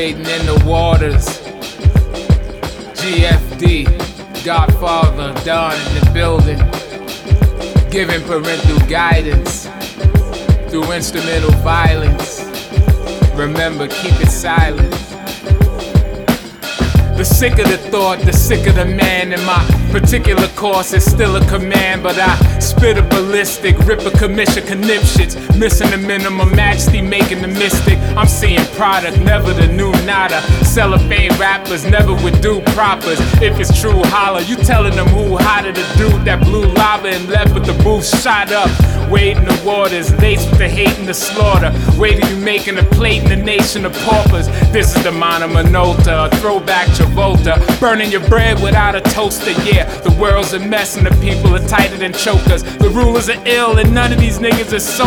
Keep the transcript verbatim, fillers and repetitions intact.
waiting in the waters. G F D, Godfather, Don in the building, giving parental guidance through instrumental violence. Remember, keep it silent. The sicker the thought, the sicker the man. In my particular course, it's still a command, but I spit a ballistic, rip a commission, conniptions, missing the minimum majesty, making the mystic. I'm seeing product, never the new nada. Cellophane rappers never would do propers. If it's true, holler. You telling them who hotter, the dude that blew lava and left with the booth shot up. Wade in the waters, laced with the hate and the slaughter. Wait till you making a plate in the nation of paupers. This is the Mana Minolta, a throwback Travolta. Burning your bread without a toaster, yeah. The world's a mess and the people are tighter than chokers. The rulers are ill and none of these niggas are so